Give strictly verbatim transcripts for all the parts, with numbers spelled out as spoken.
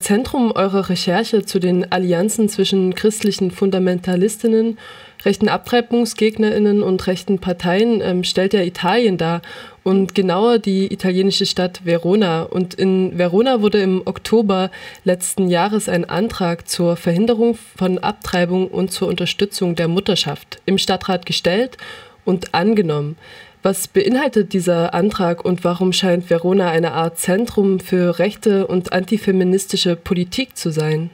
Zentrum eurer Recherche zu den Allianzen zwischen christlichen Fundamentalistinnen, rechten AbtreibungsgegnerInnen und rechten Parteien ähm, stellt ja Italien dar und genauer die italienische Stadt Verona. Und in Verona wurde im Oktober letzten Jahres ein Antrag zur Verhinderung von Abtreibung und zur Unterstützung der Mutterschaft im Stadtrat gestellt und angenommen. Was beinhaltet dieser Antrag und warum scheint Verona eine Art Zentrum für rechte und antifeministische Politik zu sein?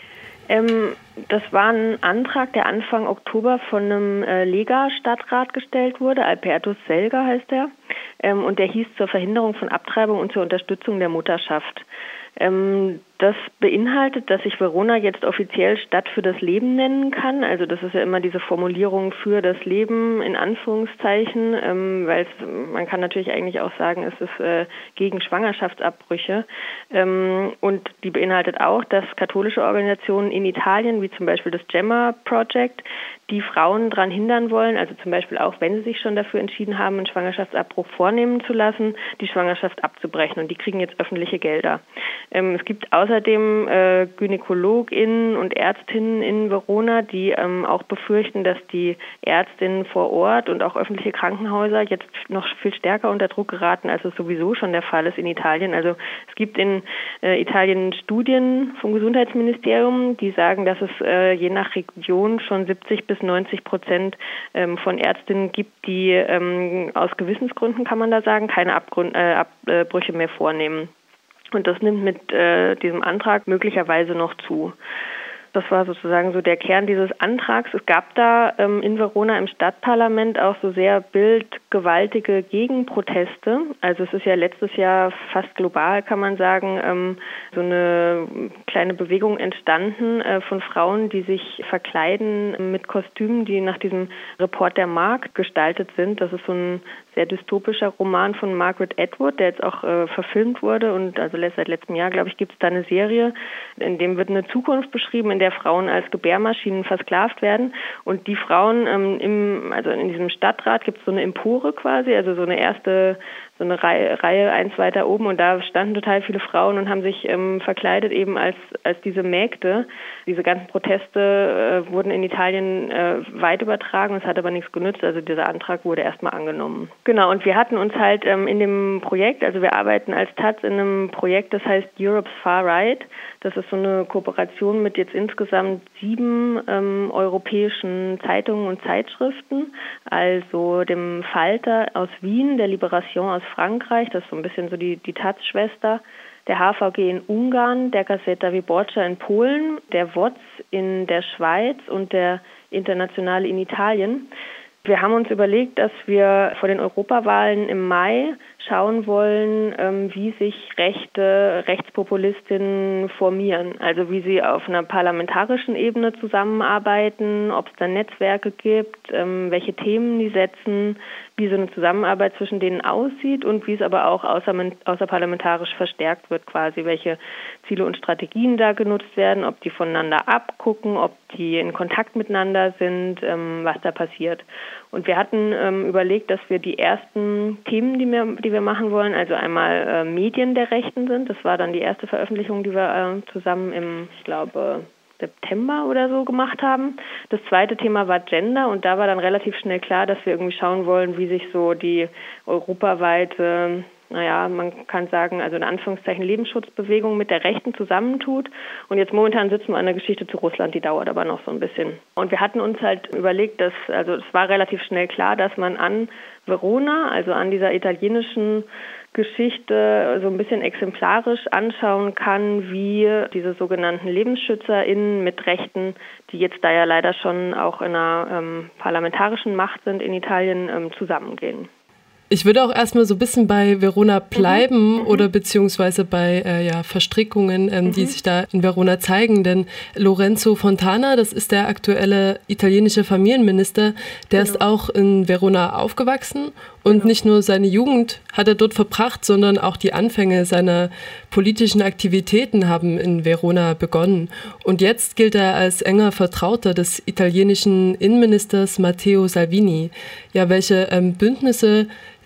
Ähm, das war ein Antrag, der Anfang Oktober von einem äh, Lega-Stadtrat gestellt wurde. Alberto Selga heißt er. Ähm, und der hieß zur Verhinderung von Abtreibung und zur Unterstützung der Mutterschaft. Ähm, das beinhaltet, dass sich Verona jetzt offiziell Stadt für das Leben nennen kann. Also das ist ja immer diese Formulierung für das Leben in Anführungszeichen, ähm, weil es, man kann natürlich eigentlich auch sagen, es ist äh, gegen Schwangerschaftsabbrüche. Ähm, und die beinhaltet auch, dass katholische Organisationen in Italien, wie zum Beispiel das Gemma Project, die Frauen daran hindern wollen, also zum Beispiel auch, wenn sie sich schon dafür entschieden haben, einen Schwangerschaftsabbruch vornehmen zu lassen, die Schwangerschaft abzubrechen. Und die kriegen jetzt öffentliche Gelder. Ähm, es gibt außerdem äh, GynäkologInnen und Ärztinnen in Verona, die ähm, auch befürchten, dass die Ärztinnen vor Ort und auch öffentliche Krankenhäuser jetzt noch viel stärker unter Druck geraten, als es sowieso schon der Fall ist in Italien. Also es gibt in äh, Italien Studien vom Gesundheitsministerium, die sagen, dass es äh, je nach Region schon siebzig bis neunzig Prozent ähm, von Ärztinnen gibt, die ähm, aus Gewissensgründen, kann man da sagen, keine Abgrund, äh, Abbrüche mehr vornehmen. Und das nimmt mit äh, diesem Antrag möglicherweise noch zu. Das war sozusagen so der Kern dieses Antrags. Es gab da ähm, in Verona im Stadtparlament auch so sehr bildgewaltige Gegenproteste. Also es ist ja letztes Jahr fast global, kann man sagen, ähm, so eine kleine Bewegung entstanden äh, von Frauen, die sich verkleiden mit Kostümen, die nach diesem Report der Mark gestaltet sind. Das ist so ein sehr dystopischer Roman von Margaret Atwood, der jetzt auch äh, verfilmt wurde. Und also seit letztem Jahr, glaube ich, gibt es da eine Serie, in dem wird eine Zukunft beschrieben, in der Frauen als Gebärmaschinen versklavt werden. Und die Frauen ähm, im, also in diesem Stadtrat gibt es so eine Empore quasi, also so eine erste, so eine Reihe, Reihe eins weiter oben. Und da standen total viele Frauen und haben sich ähm, verkleidet eben als als diese Mägde. Diese ganzen Proteste äh, wurden in Italien äh, weit übertragen. Es hat aber nichts genützt. Also dieser Antrag wurde erstmal angenommen. Genau. Und wir hatten uns halt ähm, in dem Projekt, also wir arbeiten als Taz in einem Projekt, das heißt Europe's Far Right. Das ist so eine Kooperation mit jetzt insgesamt sieben ähm, europäischen Zeitungen und Zeitschriften, also dem Falter aus Wien, der Libération aus Frankreich, das ist so ein bisschen so die, die Taz-Schwester, der H V G in Ungarn, der Gazeta Wyborcza in Polen, der W O Z in der Schweiz und der Internationale in Italien. Wir haben uns überlegt, dass wir vor den Europawahlen im Mai schauen wollen, ähm, wie sich rechte Rechtspopulistinnen formieren, also wie sie auf einer parlamentarischen Ebene zusammenarbeiten, ob es da Netzwerke gibt, ähm, welche Themen die setzen, wie so eine Zusammenarbeit zwischen denen aussieht und wie es aber auch außer, außerparlamentarisch verstärkt wird quasi, welche Ziele und Strategien da genutzt werden, ob die voneinander abgucken, ob die in Kontakt miteinander sind, ähm, was da passiert. Und wir hatten ähm, überlegt, dass wir die ersten Themen, die wir, die wir machen wollen, also einmal äh, Medien der Rechten sind. Das war dann die erste Veröffentlichung, die wir äh, zusammen im, ich glaube, September oder so gemacht haben. Das zweite Thema war Gender und da war dann relativ schnell klar, dass wir irgendwie schauen wollen, wie sich so die europaweite, naja, man kann sagen, also in Anführungszeichen Lebensschutzbewegung mit der Rechten zusammentut. Und jetzt momentan sitzen wir an der Geschichte zu Russland, die dauert aber noch so ein bisschen. Und wir hatten uns halt überlegt, dass, also es war relativ schnell klar, dass man an Verona, also an dieser italienischen Geschichte so ein bisschen exemplarisch anschauen kann, wie diese sogenannten LebensschützerInnen mit Rechten, die jetzt da ja leider schon auch in einer ähm, parlamentarischen Macht sind in Italien, ähm, zusammengehen. Ich würde auch erstmal so ein bisschen bei Verona bleiben mhm. oder beziehungsweise bei äh, ja, Verstrickungen, ähm, mhm. die sich da in Verona zeigen. Denn Lorenzo Fontana, das ist der aktuelle italienische Familienminister, der genau. ist auch in Verona aufgewachsen. Und genau. nicht nur seine Jugend hat er dort verbracht, sondern auch die Anfänge seiner politischen Aktivitäten haben in Verona begonnen. Und jetzt gilt er als enger Vertrauter des italienischen Innenministers Matteo Salvini. Ja, welche ähm, Bündnisse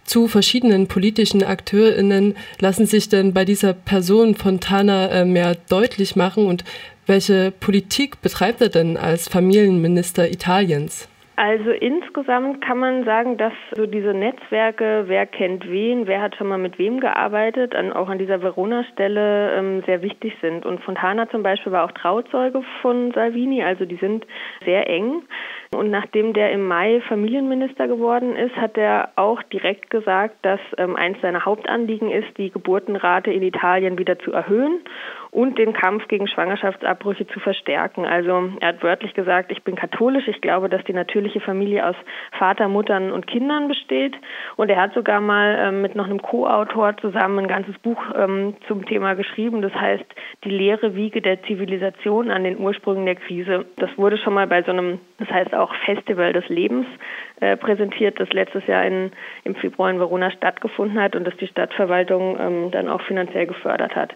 zu verschiedenen politischen AkteurInnen lassen sich denn bei dieser Person Fontana äh, mehr deutlich machen und welche Politik betreibt er denn als Familienminister Italiens? Also insgesamt kann man sagen, dass so diese Netzwerke, wer kennt wen, wer hat schon mal mit wem gearbeitet, an, auch an dieser Verona-Stelle ähm, sehr wichtig sind. Und Fontana zum Beispiel war auch Trauzeuge von Salvini, also die sind sehr eng. Und nachdem der im Mai Familienminister geworden ist, hat er auch direkt gesagt, dass ähm, eins seiner Hauptanliegen ist, die Geburtenrate in Italien wieder zu erhöhen und den Kampf gegen Schwangerschaftsabbrüche zu verstärken. Also er hat wörtlich gesagt, ich bin katholisch, ich glaube, dass die natürliche Familie aus Vater, Muttern und Kindern besteht. Und er hat sogar mal ähm, mit noch einem Co-Autor zusammen ein ganzes Buch ähm, zum Thema geschrieben. Das heißt, die leere Wiege der Zivilisation an den Ursprüngen der Krise. Das wurde schon mal bei so einem, das heißt auch Festival des Lebens äh, präsentiert, das letztes Jahr in, im Februar in Verona stattgefunden hat und das die Stadtverwaltung ähm, dann auch finanziell gefördert hat.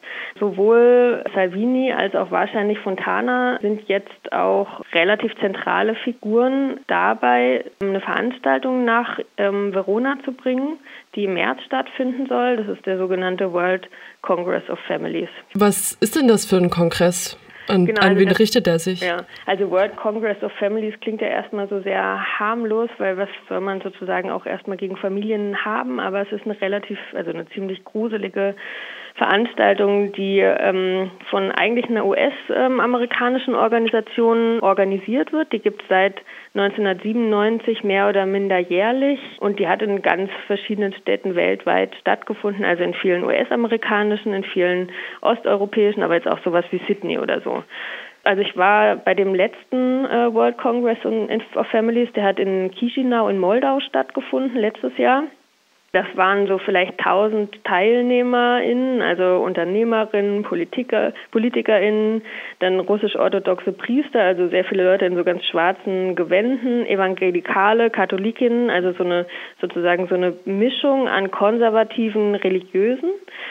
Sowohl Salvini als auch wahrscheinlich Fontana sind jetzt auch relativ zentrale Figuren dabei, eine Veranstaltung nach ähm, Verona zu bringen, die im März stattfinden soll. Das ist der sogenannte World Congress of Families. Was ist denn das für ein Kongress? An, genau, an wen das, richtet er sich? Ja, also World Congress of Families klingt ja erstmal so sehr harmlos, weil was soll man sozusagen auch erstmal gegen Familien haben, aber es ist eine relativ, also eine ziemlich gruselige Veranstaltung, die ähm, von eigentlich einer U S-amerikanischen ähm, Organisation organisiert wird. Die gibt es seit neunzehnhundertsiebenundneunzig mehr oder minder jährlich und die hat in ganz verschiedenen Städten weltweit stattgefunden, also in vielen U S-amerikanischen, in vielen osteuropäischen, aber jetzt auch sowas wie Sydney oder so. Also ich war bei dem letzten äh, World Congress of Families, der hat in Chișinău in Moldau stattgefunden letztes Jahr. Das waren so vielleicht tausend TeilnehmerInnen, also Unternehmerinnen, Politiker, PolitikerInnen, dann russisch-orthodoxe Priester, also sehr viele Leute in so ganz schwarzen Gewänden, Evangelikale, Katholikinnen, also so eine sozusagen so eine Mischung an konservativen Religiösen.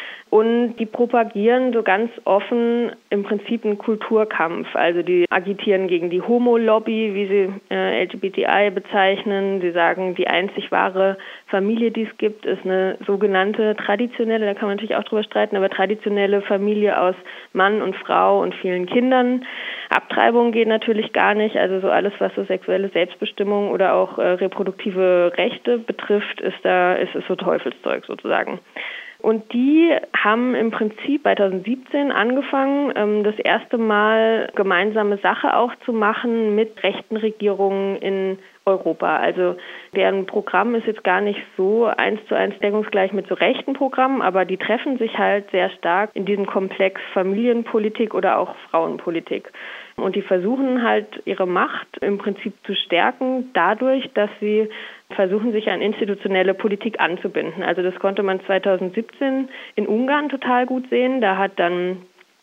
Und die propagieren so ganz offen im Prinzip einen Kulturkampf. Also die agitieren gegen die Homo-Lobby, wie sie äh, L G B T I bezeichnen. Sie sagen, die einzig wahre Familie, die es gibt, ist eine sogenannte traditionelle, da kann man natürlich auch drüber streiten, aber traditionelle Familie aus Mann und Frau und vielen Kindern. Abtreibung geht natürlich gar nicht. Also so alles, was so sexuelle Selbstbestimmung oder auch äh, reproduktive Rechte betrifft, ist da ist es so Teufelszeug sozusagen. Und die haben im Prinzip zweitausendsiebzehn angefangen, das erste Mal gemeinsame Sache auch zu machen mit rechten Regierungen in Europa. Also deren Programm ist jetzt gar nicht so eins zu eins deckungsgleich mit so rechten Programmen, aber die treffen sich halt sehr stark in diesem Komplex Familienpolitik oder auch Frauenpolitik. Und die versuchen halt ihre Macht im Prinzip zu stärken dadurch, dass sie versuchen, sich an institutionelle Politik anzubinden. Also das konnte man zweitausendsiebzehn in Ungarn total gut sehen. Da hat dann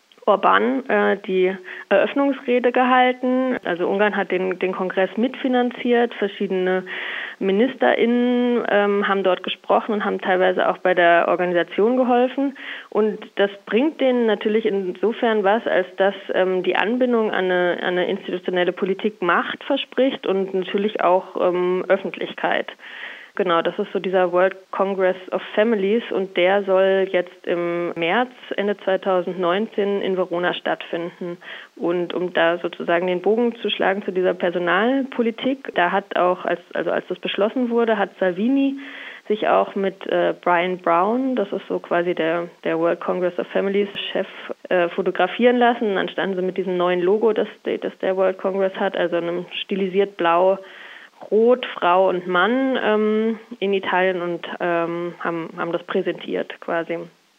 Orbán äh, die Eröffnungsrede gehalten. Also Ungarn hat den, den Kongress mitfinanziert. Verschiedene MinisterInnen ähm, haben dort gesprochen und haben teilweise auch bei der Organisation geholfen. Und das bringt denen natürlich insofern was, als dass ähm, die Anbindung an eine, an eine institutionelle Politik Macht verspricht und natürlich auch ähm, Öffentlichkeit. Genau, das ist so dieser World Congress of Families und der soll jetzt im März, Ende zweitausendneunzehn in Verona stattfinden. Und um da sozusagen den Bogen zu schlagen zu dieser Personalpolitik, da hat auch, als, also als das beschlossen wurde, hat Salvini sich auch mit äh, Brian Brown, das ist so quasi der, der World Congress of Families Chef, äh, fotografieren lassen. Dann standen sie mit diesem neuen Logo, das, das der World Congress hat, also einem stilisiert blau, Rot, Frau und Mann ähm, in Italien und ähm, haben, haben das präsentiert quasi.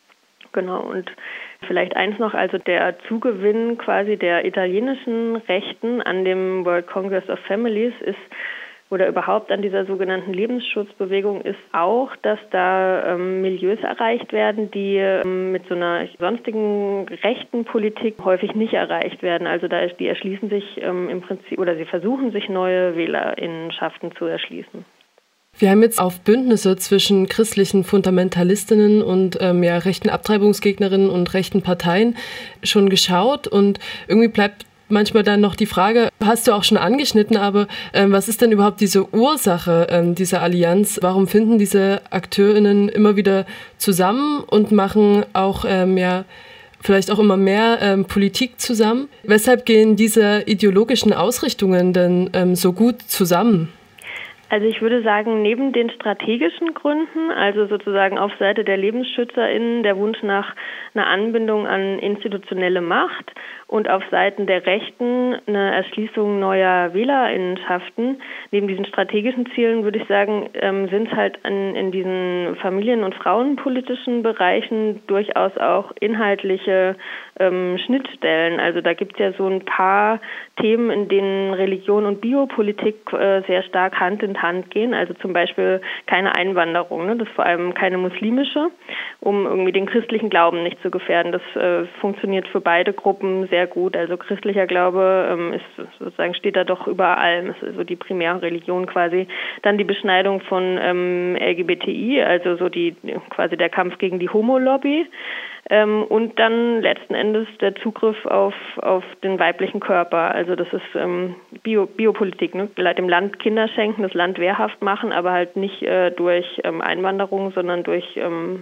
Genau, und vielleicht eins noch, also der Zugewinn quasi der italienischen Rechten an dem World Congress of Families ist, oder überhaupt an dieser sogenannten Lebensschutzbewegung ist auch, dass da ähm, Milieus erreicht werden, die ähm, mit so einer sonstigen rechten Politik häufig nicht erreicht werden. Also da ist, die erschließen sich ähm, im Prinzip, oder sie versuchen sich neue WählerInnenschaften zu erschließen. Wir haben jetzt auf Bündnisse zwischen christlichen Fundamentalistinnen und ähm, ja, rechten Abtreibungsgegnerinnen und rechten Parteien schon geschaut und irgendwie bleibt manchmal dann noch die Frage, hast du auch schon angeschnitten, aber ähm, was ist denn überhaupt diese Ursache ähm, dieser Allianz? Warum finden diese AkteurInnen immer wieder zusammen und machen auch ähm, ja, vielleicht auch immer mehr ähm, Politik zusammen? Weshalb gehen diese ideologischen Ausrichtungen denn ähm, so gut zusammen? Also ich würde sagen, neben den strategischen Gründen, also sozusagen auf Seite der LebensschützerInnen der Wunsch nach einer Anbindung an institutionelle Macht und auf Seiten der Rechten eine Erschließung neuer WählerInnenschaften. Neben diesen strategischen Zielen würde ich sagen, ähm, sind es halt in, in diesen familien- und frauenpolitischen Bereichen durchaus auch inhaltliche ähm, Schnittstellen. Also da gibt es ja so ein paar Themen, in denen Religion und Biopolitik äh, sehr stark Hand in Hand gehen. Also zum Beispiel keine Einwanderung, ne? Das ist vor allem keine muslimische, um irgendwie den christlichen Glauben nicht zu gefährden. Das äh, funktioniert für beide Gruppen sehr gut. Also christlicher Glaube ähm, ist sozusagen steht da doch über allem. Das ist so die Primärreligion quasi. Dann die Beschneidung von ähm, L G B T I, also so die quasi der Kampf gegen die Homo-Lobby. Ähm, und dann letzten Endes der Zugriff auf, auf den weiblichen Körper. Also das ist ähm, Bio, Biopolitik, ne? Dem Land Kinder schenken, das Land wehrhaft machen, aber halt nicht äh, durch ähm, Einwanderung, sondern durch ähm,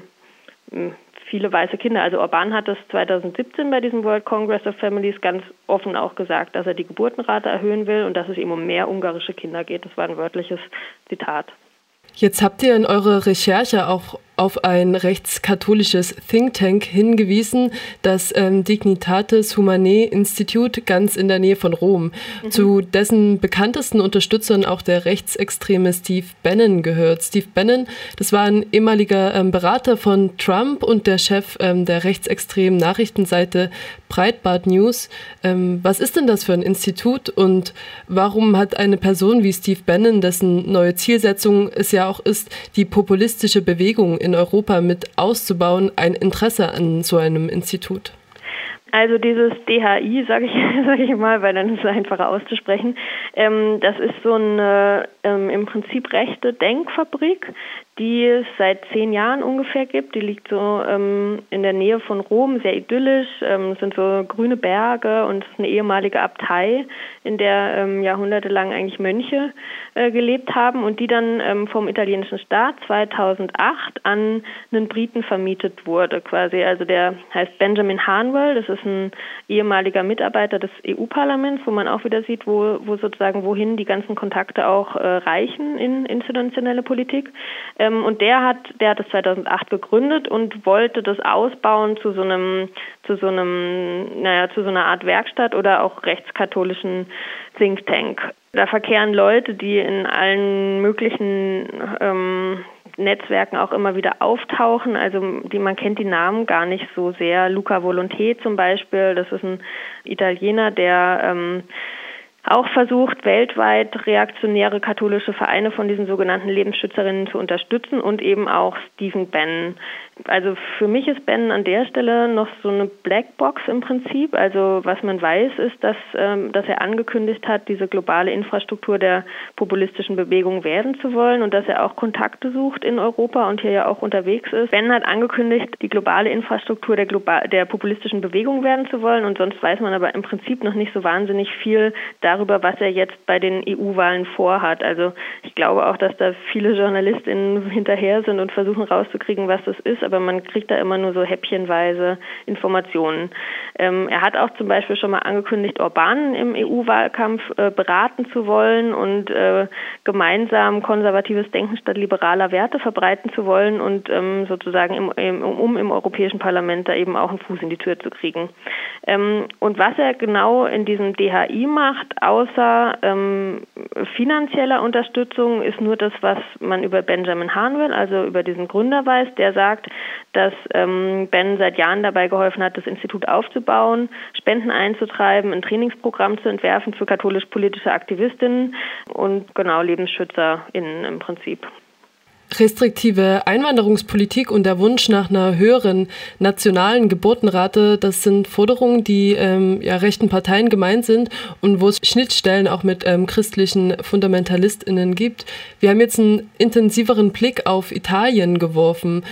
viele weiße Kinder. Also Orban hat das zwanzig siebzehn bei diesem World Congress of Families ganz offen auch gesagt, dass er die Geburtenrate erhöhen will und dass es ihm um mehr ungarische Kinder geht. Das war ein wörtliches Zitat. Jetzt habt ihr in eurer Recherche auch auf ein rechtskatholisches Think Tank hingewiesen, das ähm, Dignitates Humanae Institut ganz in der Nähe von Rom. Mhm. Zu dessen bekanntesten Unterstützern auch der rechtsextreme Steve Bannon gehört. Steve Bannon, das war ein ehemaliger ähm, Berater von Trump und der Chef ähm, der rechtsextremen Nachrichtenseite Breitbart News. Ähm, was ist denn das für ein Institut und warum hat eine Person wie Steve Bannon, dessen neue Zielsetzung es ja auch ist, die populistische Bewegung in Europa mit auszubauen, ein Interesse an so einem Institut? Also dieses D H I, sage ich, sag ich mal, weil dann ist es einfacher auszusprechen, ähm, das ist so eine ähm, im Prinzip rechte Denkfabrik, die es seit zehn Jahren ungefähr gibt. Die liegt so ähm, in der Nähe von Rom, sehr idyllisch. Ähm, es sind so grüne Berge und es ist eine ehemalige Abtei, in der ähm, jahrhundertelang eigentlich Mönche äh, gelebt haben und die dann ähm, vom italienischen Staat zweitausendacht an einen Briten vermietet wurde quasi. Also der heißt Benjamin Harnwell, das ist ein ehemaliger Mitarbeiter des E U-Parlaments, wo man auch wieder sieht, wo, wo sozusagen wohin die ganzen Kontakte auch äh, reichen in institutionelle Politik. Ähm, und der hat, der hat es zweitausendacht gegründet und wollte das ausbauen zu so einem, zu so einem, naja, zu so einer Art Werkstatt oder auch rechtskatholischen Think Tank. Da verkehren Leute, die in allen möglichen ähm, Netzwerken auch immer wieder auftauchen, also die man kennt die Namen gar nicht so sehr. Luca Volonté zum Beispiel, das ist ein Italiener, der ähm, auch versucht, weltweit reaktionäre katholische Vereine von diesen sogenannten Lebensschützerinnen zu unterstützen und eben auch Stephen Bannon. Also für mich ist Bannon an der Stelle noch so eine Blackbox im Prinzip. Also was man weiß, ist, dass, ähm, dass er angekündigt hat, diese globale Infrastruktur der populistischen Bewegung werden zu wollen und dass er auch Kontakte sucht in Europa und hier ja auch unterwegs ist. Bannon hat angekündigt, die globale Infrastruktur der, global, der populistischen Bewegung werden zu wollen und sonst weiß man aber im Prinzip noch nicht so wahnsinnig viel darüber, was er jetzt bei den E U-Wahlen vorhat. Also ich glaube auch, dass da viele JournalistInnen hinterher sind und versuchen rauszukriegen, was das ist, aber man kriegt da immer nur so häppchenweise Informationen. Ähm, er hat auch zum Beispiel schon mal angekündigt, Orban im E U-Wahlkampf äh, beraten zu wollen und äh, gemeinsam konservatives Denken statt liberaler Werte verbreiten zu wollen und ähm, sozusagen im, im, um im Europäischen Parlament da eben auch einen Fuß in die Tür zu kriegen. Ähm, und was er genau in diesem D H I macht, außer ähm, finanzieller Unterstützung, ist nur das, was man über Benjamin Harnwell, also über diesen Gründer weiß, der sagt, dass ähm, Ben seit Jahren dabei geholfen hat, das Institut aufzubauen, Spenden einzutreiben, ein Trainingsprogramm zu entwerfen für katholisch-politische Aktivistinnen und genau LebensschützerInnen im Prinzip. Restriktive Einwanderungspolitik und der Wunsch nach einer höheren nationalen Geburtenrate, das sind Forderungen, die ähm, ja, rechten Parteien gemeint sind und wo es Schnittstellen auch mit ähm, christlichen FundamentalistInnen gibt. Wir haben jetzt einen intensiveren Blick auf Italien geworfen.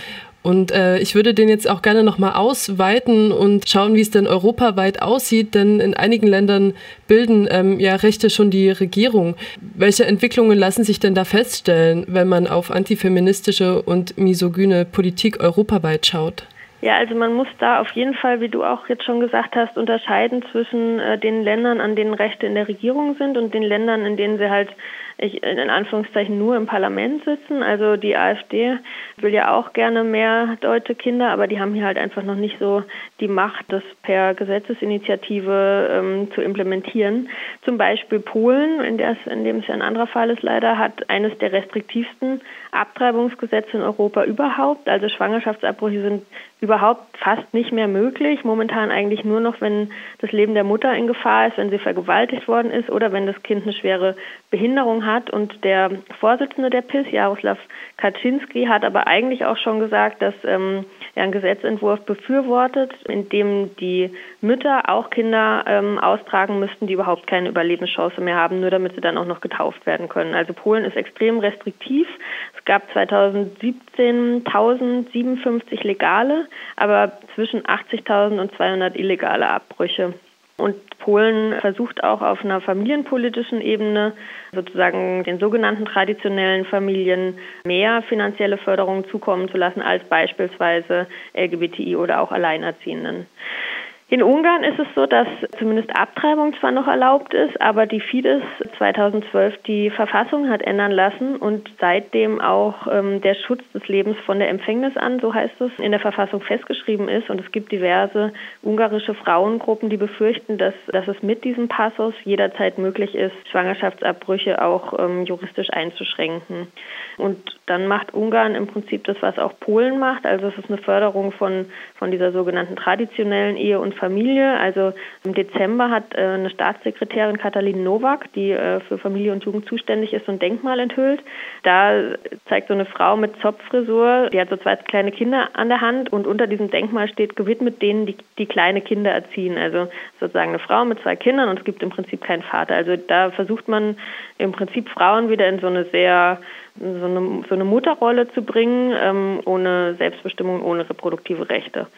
Und äh, ich würde den jetzt auch gerne nochmal ausweiten und schauen, wie es denn europaweit aussieht, denn in einigen Ländern bilden ähm, ja Rechte schon die Regierung. Welche Entwicklungen lassen sich denn da feststellen, wenn man auf antifeministische und misogyne Politik europaweit schaut? Ja, also man muss da auf jeden Fall, wie du auch jetzt schon gesagt hast, unterscheiden zwischen äh, den Ländern, an denen Rechte in der Regierung sind und den Ländern, in denen sie halt ich, in Anführungszeichen nur im Parlament sitzen. Also die AfD will ja auch gerne mehr deutsche Kinder, aber die haben hier halt einfach noch nicht so die Macht, das per Gesetzesinitiative ähm, zu implementieren. Zum Beispiel Polen, in, der es, in dem es ja ein anderer Fall ist leider, hat eines der restriktivsten Abtreibungsgesetze in Europa überhaupt. Also Schwangerschaftsabbrüche sind überhaupt fast nicht mehr möglich. Momentan eigentlich nur noch, wenn das Leben der Mutter in Gefahr ist, wenn sie vergewaltigt worden ist oder wenn das Kind eine schwere Behinderung hat. Und der Vorsitzende der P I S, Jaroslaw Kaczynski, hat aber eigentlich auch schon gesagt, dass ähm, er einen Gesetzentwurf befürwortet, in dem die Mütter auch Kinder ähm, austragen müssten, die überhaupt keine Überlebenschance mehr haben, nur damit sie dann auch noch getauft werden können. Also Polen ist extrem restriktiv. Es gab zweitausendsiebzehn tausendsiebenundfünfzig legale, aber zwischen achtzigtausend und zweihundert illegale Abbrüche. Und Polen versucht auch auf einer familienpolitischen Ebene sozusagen den sogenannten traditionellen Familien mehr finanzielle Förderung zukommen zu lassen als beispielsweise L G B T I oder auch Alleinerziehenden. In Ungarn ist es so, dass zumindest Abtreibung zwar noch erlaubt ist, aber die Fidesz zweitausendzwölf die Verfassung hat ändern lassen und seitdem auch ähm, der Schutz des Lebens von der Empfängnis an, so heißt es, in der Verfassung festgeschrieben ist. Und es gibt diverse ungarische Frauengruppen, die befürchten, dass, dass es mit diesem Passus jederzeit möglich ist, Schwangerschaftsabbrüche auch ähm, juristisch einzuschränken. Und dann macht Ungarn im Prinzip das, was auch Polen macht. Also es ist eine Förderung von, von dieser sogenannten traditionellen Ehe und Familie. Also im Dezember hat äh, eine Staatssekretärin Katalin Nowak, die äh, für Familie und Jugend zuständig ist, so ein Denkmal enthüllt. Da zeigt so eine Frau mit Zopffrisur, die hat so zwei kleine Kinder an der Hand und unter diesem Denkmal steht gewidmet denen, die, die kleine Kinder erziehen. Also sozusagen eine Frau mit zwei Kindern und es gibt im Prinzip keinen Vater. Also da versucht man im Prinzip Frauen wieder in so eine sehr so eine, so eine Mutterrolle zu bringen, ähm, ohne Selbstbestimmung, ohne reproduktive Rechte.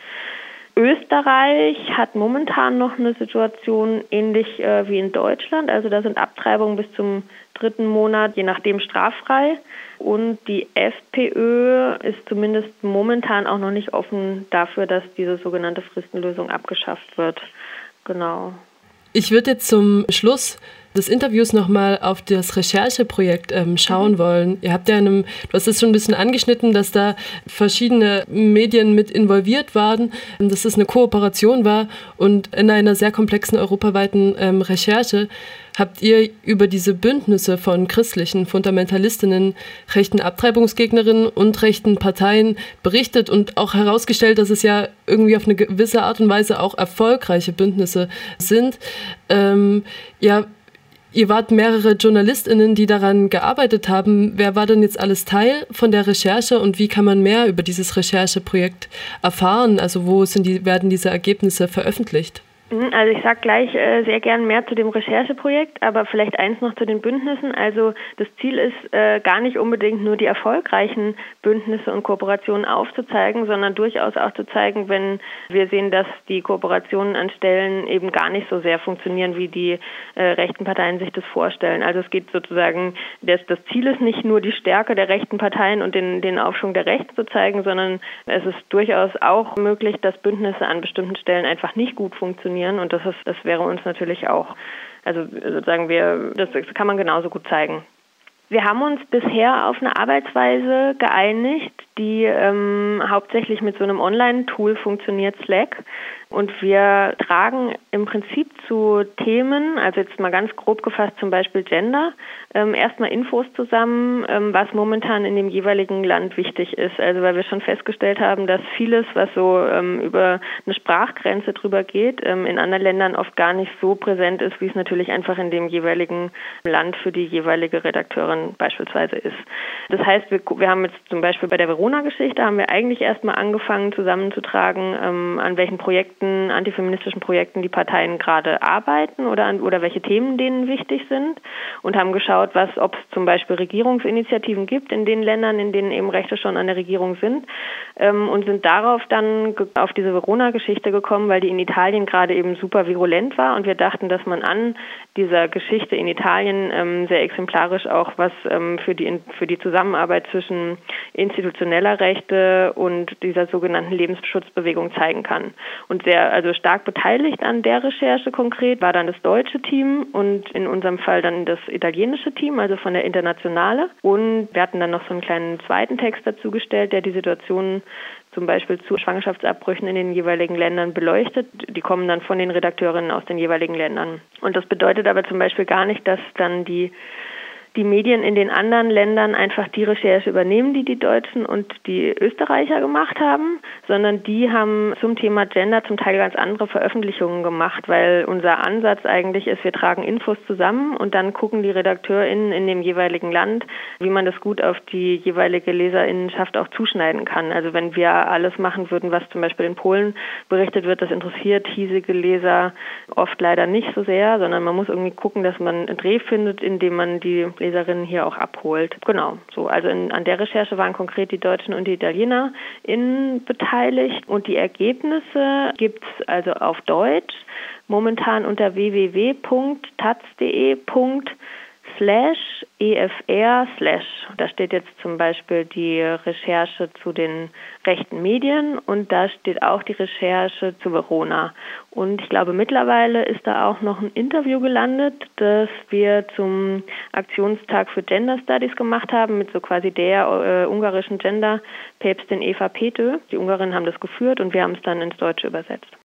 Österreich hat momentan noch eine Situation ähnlich äh, wie in Deutschland. Also da sind Abtreibungen bis zum dritten Monat, je nachdem straffrei. Und die FPÖ ist zumindest momentan auch noch nicht offen dafür, dass diese sogenannte Fristenlösung abgeschafft wird. Genau. Ich würde jetzt zum Schluss des Interviews nochmal auf das Rechercheprojekt ähm, schauen mhm. wollen. Ihr habt ja in einem, du hast es schon ein bisschen angeschnitten, dass da verschiedene Medien mit involviert waren, dass es eine Kooperation war und in einer sehr komplexen europaweiten ähm, Recherche habt ihr über diese Bündnisse von christlichen Fundamentalistinnen, rechten Abtreibungsgegnerinnen und rechten Parteien berichtet und auch herausgestellt, dass es ja irgendwie auf eine gewisse Art und Weise auch erfolgreiche Bündnisse sind. Ähm, ja, Ihr wart mehrere JournalistInnen, die daran gearbeitet haben. Wer war denn jetzt alles Teil von der Recherche und wie kann man mehr über dieses Rechercheprojekt erfahren? Also wo sind die, werden diese Ergebnisse veröffentlicht? Also ich sage gleich äh, sehr gern mehr zu dem Rechercheprojekt, aber vielleicht eins noch zu den Bündnissen. Also das Ziel ist äh, gar nicht unbedingt nur die erfolgreichen Bündnisse und Kooperationen aufzuzeigen, sondern durchaus auch zu zeigen, wenn wir sehen, dass die Kooperationen an Stellen eben gar nicht so sehr funktionieren, wie die äh, rechten Parteien sich das vorstellen. Also es geht sozusagen, das, das Ziel ist nicht nur die Stärke der rechten Parteien und den, den Aufschwung der Rechten zu zeigen, sondern es ist durchaus auch möglich, dass Bündnisse an bestimmten Stellen einfach nicht gut funktionieren. Und das ist, das wäre uns natürlich auch, also sozusagen wir, das kann man genauso gut zeigen. Wir haben uns bisher auf eine Arbeitsweise geeinigt, die ähm, hauptsächlich mit so einem Online-Tool funktioniert, Slack. Und wir tragen im Prinzip zu Themen, also jetzt mal ganz grob gefasst zum Beispiel Gender, ähm, erstmal Infos zusammen, ähm, was momentan in dem jeweiligen Land wichtig ist. Also weil wir schon festgestellt haben, dass vieles, was so ähm, über eine Sprachgrenze drüber geht, ähm, in anderen Ländern oft gar nicht so präsent ist, wie es natürlich einfach in dem jeweiligen Land für die jeweilige Redakteurin beispielsweise ist. Das heißt, wir, wir haben jetzt zum Beispiel bei der Veronika Verona-Geschichte haben wir eigentlich erstmal angefangen zusammenzutragen, ähm, an welchen Projekten, antifeministischen Projekten die Parteien gerade arbeiten oder, an, oder welche Themen denen wichtig sind und haben geschaut, was, ob es zum Beispiel Regierungsinitiativen gibt in den Ländern, in denen eben Rechte schon an der Regierung sind, ähm, und sind darauf dann ge- auf diese Verona-Geschichte gekommen, weil die in Italien gerade eben super virulent war und wir dachten, dass man an dieser Geschichte in Italien ähm, sehr exemplarisch auch was ähm, für die für die Zusammenarbeit zwischen institutioneller Rechte und dieser sogenannten Lebensschutzbewegung zeigen kann. Und sehr also stark beteiligt an der Recherche konkret war dann das deutsche Team und in unserem Fall dann das italienische Team, also von der Internationale. Und wir hatten dann noch so einen kleinen zweiten Text dazu gestellt, der die Situation zum Beispiel zu Schwangerschaftsabbrüchen in den jeweiligen Ländern beleuchtet. Die kommen dann von den Redakteurinnen aus den jeweiligen Ländern. Und das bedeutet aber zum Beispiel gar nicht, dass dann die die Medien in den anderen Ländern einfach die Recherche übernehmen, die die Deutschen und die Österreicher gemacht haben, sondern die haben zum Thema Gender zum Teil ganz andere Veröffentlichungen gemacht, weil unser Ansatz eigentlich ist, wir tragen Infos zusammen und dann gucken die RedakteurInnen in dem jeweiligen Land, wie man das gut auf die jeweilige LeserInnenschaft auch zuschneiden kann. Also wenn wir alles machen würden, was zum Beispiel in Polen berichtet wird, das interessiert hiesige Leser oft leider nicht so sehr, sondern man muss irgendwie gucken, dass man einen Dreh findet, indem man die Leserinnen hier auch abholt. Genau, so. Also in, an der Recherche waren konkret die Deutschen und die ItalienerInnen beteiligt und die Ergebnisse gibt's also auf Deutsch momentan unter w w w punkt taz punkt de slash efr slash. Da steht jetzt zum Beispiel die Recherche zu den rechten Medien und da steht auch die Recherche zu Verona. Und ich glaube, mittlerweile ist da auch noch ein Interview gelandet, das wir zum Aktionstag für Gender Studies gemacht haben, mit so quasi der äh, ungarischen Genderpäpstin Eva Pető. Die Ungarinnen haben das geführt und wir haben es dann ins Deutsche übersetzt.